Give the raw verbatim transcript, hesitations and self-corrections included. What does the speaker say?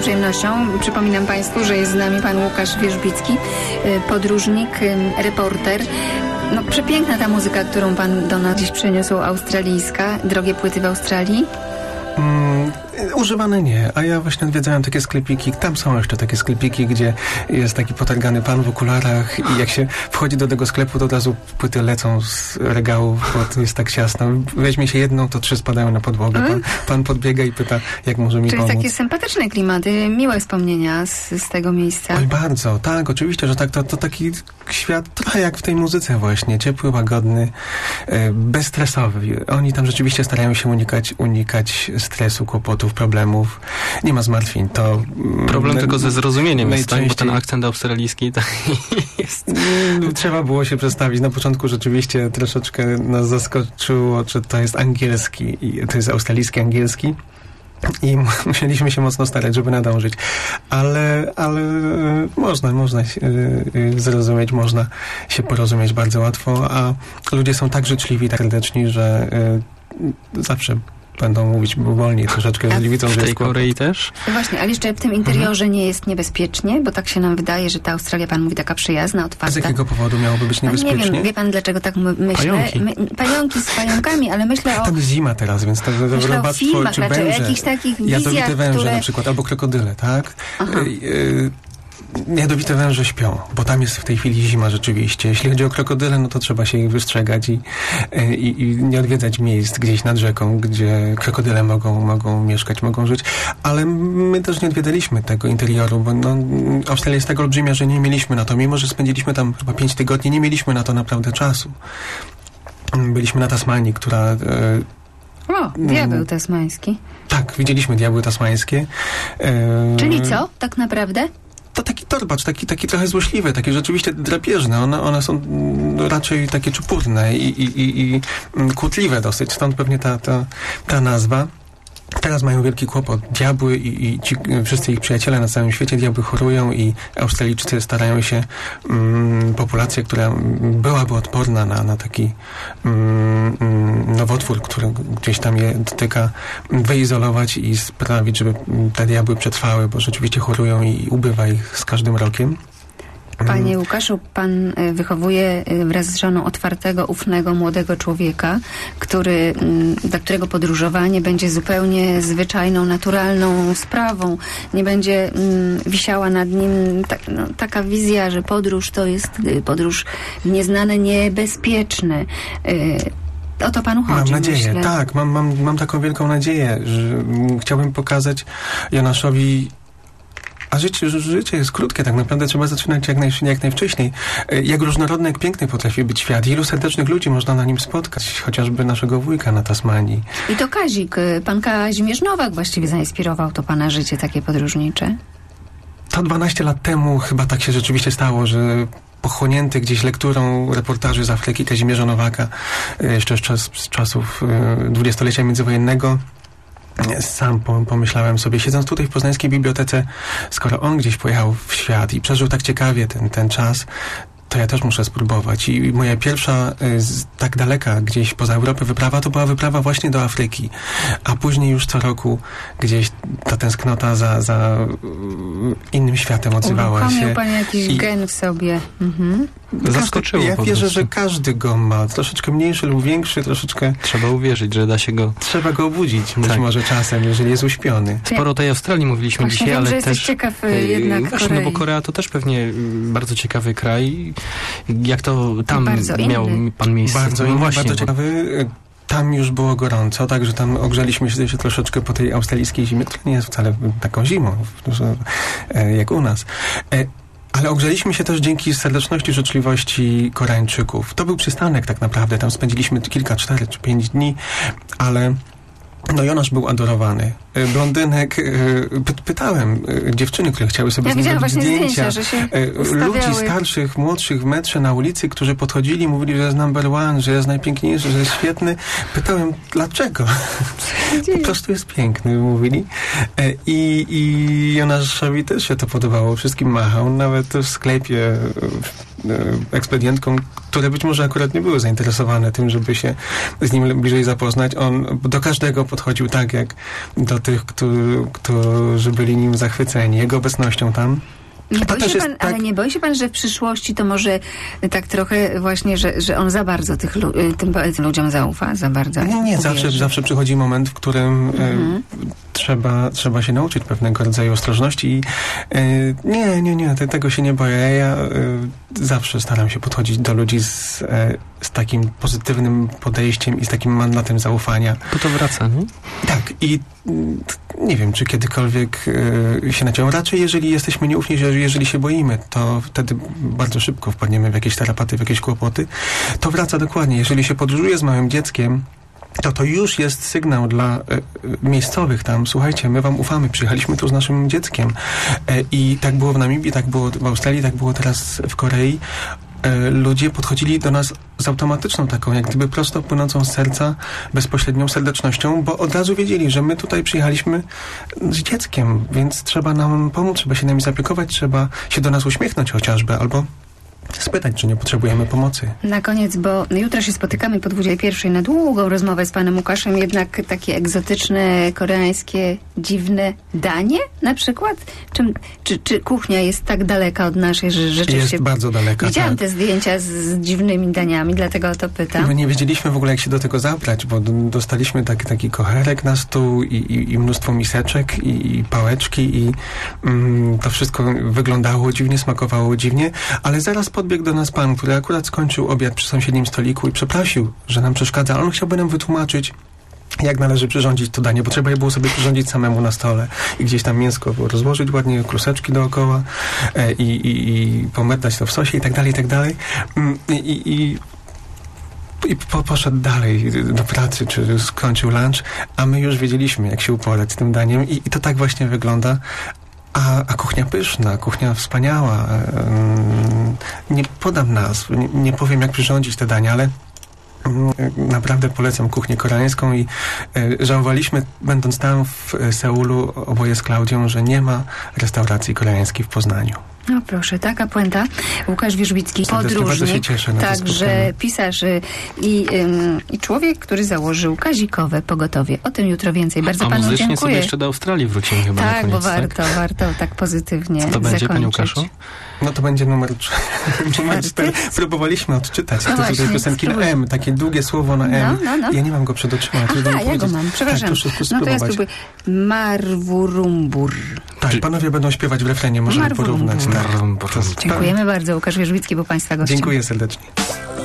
przyjemnością przypominam Państwu, że jest z nami pan Łukasz Wierzbicki, podróżnik, reporter. No, przepiękna ta muzyka, którą pan do nas dziś przyniósł, australijska. Drogie płyty w Australii? Mm, używane nie, a ja właśnie odwiedzałem takie sklepiki, tam są jeszcze takie sklepiki, gdzie jest taki potargany pan w okularach i jak się wchodzi do tego sklepu, to od razu płyty lecą z regałów, bo to jest tak ciasno. Weźmie się jedną, to trzy spadają na podłogę. Pan, pan podbiega i pyta, jak może mi Czyli pomóc. takie sympatyczne klimaty, miłe wspomnienia z, z tego miejsca. Oj, bardzo, tak, oczywiście, że tak, to, to taki świat trochę jak w tej muzyce właśnie, ciepły, łagodny, e, bezstresowy. Oni tam rzeczywiście starają się unikać, unikać stresu, kłopotów, problemów. Nie ma zmartwień. To problem na, tylko ze zrozumieniem jest, tak? Bo ten akcent australijski to jest... Trzeba było się przestawić. Na początku rzeczywiście troszeczkę nas zaskoczyło, czy to jest angielski, i to jest australijski angielski. I musieliśmy się mocno starać, żeby nadążyć. Ale, ale można, można się zrozumieć, można się porozumieć bardzo łatwo, a ludzie są tak życzliwi, tak serdeczni, że zawsze będą mówić wolniej troszeczkę, jeżeli widzą, że w tej jest Korei też? No właśnie, ale jeszcze w tym interiorze mhm. nie jest niebezpiecznie, bo tak się nam wydaje, że ta Australia, pan mówi, taka przyjazna, otwarta. A z jakiego powodu miałoby być niebezpiecznie? Nie wiem, wie pan, dlaczego tak myślę? Pająki. My, pająki z pająkami, ale myślę o... Tam jest zima teraz, więc to myślę o filmach, czy raczej, węże, o jakichś takich wizjach, jadowite węże które... na przykład, albo krokodyle, tak? Y, y, Jadowite węże śpią, bo tam jest w tej chwili zima rzeczywiście. Jeśli chodzi o krokodyle, no to trzeba się ich wystrzegać i, i, i nie odwiedzać miejsc gdzieś nad rzeką, gdzie krokodyle mogą, mogą mieszkać, mogą żyć. Ale my też nie odwiedzaliśmy tego interioru, bo no, Australia jest tak olbrzymia, że nie mieliśmy na to. Mimo że spędziliśmy tam chyba pięć tygodni, nie mieliśmy na to naprawdę czasu. Byliśmy na Tasmanii, która... E, o, diabeł tasmański. Tak, widzieliśmy diabły tasmańskie. E, Czyli co, tak naprawdę? To taki torbacz, taki, taki trochę złośliwy, taki rzeczywiście drapieżny. One, one są raczej takie czupurne i, i, i, i kłótliwe dosyć. Stąd pewnie ta, ta, ta nazwa. Teraz mają wielki kłopot. Diabły i, i ci, wszyscy ich przyjaciele na całym świecie, diabły chorują i Australijczycy starają się mm, populację, która byłaby odporna na, na taki mm, nowotwór, który gdzieś tam je dotyka, wyizolować i sprawić, żeby te diabły przetrwały, bo rzeczywiście chorują i ubywa ich z każdym rokiem. Panie Łukaszu, pan wychowuje wraz z żoną otwartego, ufnego, młodego człowieka, który, dla którego podróżowanie będzie zupełnie zwyczajną, naturalną sprawą. Nie będzie mm, wisiała nad nim ta, no, taka wizja, że podróż to jest podróż w nieznane, niebezpieczne. Yy, O to panu chodzi, Mam nadzieję, myślę. tak, mam, mam, mam taką wielką nadzieję, że m, chciałbym pokazać Jonaszowi. A życie, życie jest krótkie, tak naprawdę trzeba zaczynać jak, naj, jak najwcześniej. Jak różnorodny, jak piękny potrafi być świat. Ilu serdecznych ludzi można na nim spotkać, chociażby naszego wujka na Tasmanii. I to Kazik, pan Kazimierz Nowak właściwie zainspirował to pana życie takie podróżnicze? To dwanaście lat temu chyba tak się rzeczywiście stało, że pochłonięty gdzieś lekturą reportaży z Afryki Kazimierza Nowaka, jeszcze z, czas, z czasów dwudziestolecia międzywojennego, sam pomyślałem sobie, siedząc tutaj w poznańskiej bibliotece, skoro on gdzieś pojechał w świat i przeżył tak ciekawie ten, ten czas, to ja też muszę spróbować. I moja pierwsza z tak daleka gdzieś poza Europę wyprawa to była wyprawa właśnie do Afryki. A później już co roku gdzieś ta tęsknota za, za innym światem odzywała Uruchomił się. Miał pan jakiś I... gen w sobie. Mhm. Zaskoczyło. Ja wierzę, że każdy go ma. Troszeczkę mniejszy lub większy, troszeczkę... Trzeba uwierzyć, że da się go... Trzeba go obudzić, być tak. może czasem, jeżeli jest uśpiony. Sporo o tej Australii mówiliśmy Właśnie dzisiaj, wiem, ale że też... ciekaw jednak właśnie, Korei. no bo Korea to też pewnie bardzo ciekawy kraj. Jak to tam miał inny. pan miejsce? Bardzo no inny, właśnie, bardzo bo... ciekawy. Tam już było gorąco, także tam ogrzeliśmy się, się troszeczkę po tej australijskiej zimie, która nie jest wcale taką zimą, jak u nas. Ale ogrzeliśmy się też dzięki serdeczności, życzliwości Koreańczyków. To był przystanek tak naprawdę, tam spędziliśmy kilka, cztery czy pięć dni, ale no Jonasz był adorowany. Blondynek, py pytałem dziewczyny, które chciały sobie ja z nim robić zdjęcia, zdjęcia, że się ludzi starszych, młodszych w metrze na ulicy, którzy podchodzili, mówili, że jest number one, że jest najpiękniejszy, że jest świetny. Pytałem, dlaczego? Po prostu jest piękny, mówili. I, i Jonaszowi też się to podobało. Wszystkim machał, nawet w sklepie ekspedientką, które być może akurat nie były zainteresowane tym, żeby się z nim bliżej zapoznać. On do każdego podchodził tak, jak do tych, którzy, którzy byli nim zachwyceni, jego obecnością tam. Nie To boi też się jest pan, tak- ale nie boi się pan, że w przyszłości to może tak trochę właśnie, że, że on za bardzo tych, lu- tym, tym ludziom zaufa, za bardzo Nie, nie, zawsze, uwierzy? zawsze przychodzi moment, w którym Mhm. e, trzeba, trzeba się nauczyć pewnego rodzaju ostrożności i e, nie, nie, nie, te, tego się nie boję. Ja e, zawsze staram się podchodzić do ludzi z, e, z takim pozytywnym podejściem i z takim mandatem zaufania. Bo to wraca, nie? Tak, i mm, nie wiem, czy kiedykolwiek e, się naciął. Raczej, jeżeli jesteśmy nieufni, że jeżeli się boimy, to wtedy bardzo szybko wpadniemy w jakieś tarapaty, w jakieś kłopoty. To wraca dokładnie. Jeżeli się podróżuje z małym dzieckiem, to to już jest sygnał dla e, e, miejscowych tam. Słuchajcie, my wam ufamy, przyjechaliśmy tu z naszym dzieckiem. E, I tak było w Namibii, tak było w Australii, tak było teraz w Korei. E, ludzie podchodzili do nas z automatyczną taką, jak gdyby prosto płynącą z serca, bezpośrednią serdecznością, bo od razu wiedzieli, że my tutaj przyjechaliśmy z dzieckiem, więc trzeba nam pomóc, trzeba się nami zaopiekować, trzeba się do nas uśmiechnąć chociażby, albo spytać, czy nie potrzebujemy pomocy. Na koniec, bo jutro się spotykamy po dwudziestej pierwszej na długą rozmowę z panem Łukaszem, jednak takie egzotyczne, koreańskie, dziwne danie na przykład? Czy, czy, czy kuchnia jest tak daleka od naszej, że rzeczywiście... Jest bardzo daleka. Widziałam tak. te zdjęcia z, z dziwnymi daniami, dlatego o to pytam. My nie wiedzieliśmy w ogóle, jak się do tego zabrać, bo d- dostaliśmy taki, taki kocherek na stół i, i, i mnóstwo miseczek i, i pałeczki i mm, to wszystko wyglądało dziwnie, smakowało dziwnie, ale zaraz podbiegł do nas pan, który akurat skończył obiad przy sąsiednim stoliku i przeprosił, że nam przeszkadza. On chciałby nam wytłumaczyć, jak należy przyrządzić to danie, bo trzeba je było sobie przyrządzić samemu na stole i gdzieś tam mięsko rozłożyć ładnie, kluseczki dookoła e, i, i, i pomerdać to w sosie i tak dalej, i tak dalej. Mm, I, i, i I po, poszedł dalej do pracy, czy skończył lunch, a my już wiedzieliśmy, jak się uporać z tym daniem i, i to tak właśnie wygląda. A, a kuchnia pyszna, kuchnia wspaniała. Ym, nie podam nazw, nie, nie powiem, jak przyrządzić te dania, ale ym, naprawdę polecam kuchnię koreańską i y, żałowaliśmy, będąc tam w y, Seulu, oboje z Klaudią, że nie ma restauracji koreańskiej w Poznaniu. No proszę, taka puenta. Łukasz Wierzbicki, Serdecznie bardzo się podróżnik, cieszę na to także spotkanie. pisarz y, i, ym, i człowiek, który założył Kazikowe Pogotowie. O tym jutro więcej. Bardzo A panu muzycznie dziękuję. sobie jeszcze do Australii wrócimy chyba na Tak, koniec, bo warto, warto tak pozytywnie Co to będzie, zakończyć. panie Łukaszu? No to będzie numer, tr- numer cztery. Próbowaliśmy odczytać No tytuł tej właśnie, piosenki na spróbuj. M, takie długie słowo na M. No, no, no. Ja nie mam go przed oczyma. Aha, trudno mi ja go powiedzieć. mam, przepraszam. Tak, proszę No to ja spróbować. spróbuję. Marwurumbur. Tak, Czy- panowie będą śpiewać w refrenie, możemy Marwurumbur. porównać. Tak. Marwurumbur. To jest- Dziękujemy bardzo. Łukasz Wierzbicki był państwa gościem. Dziękuję serdecznie.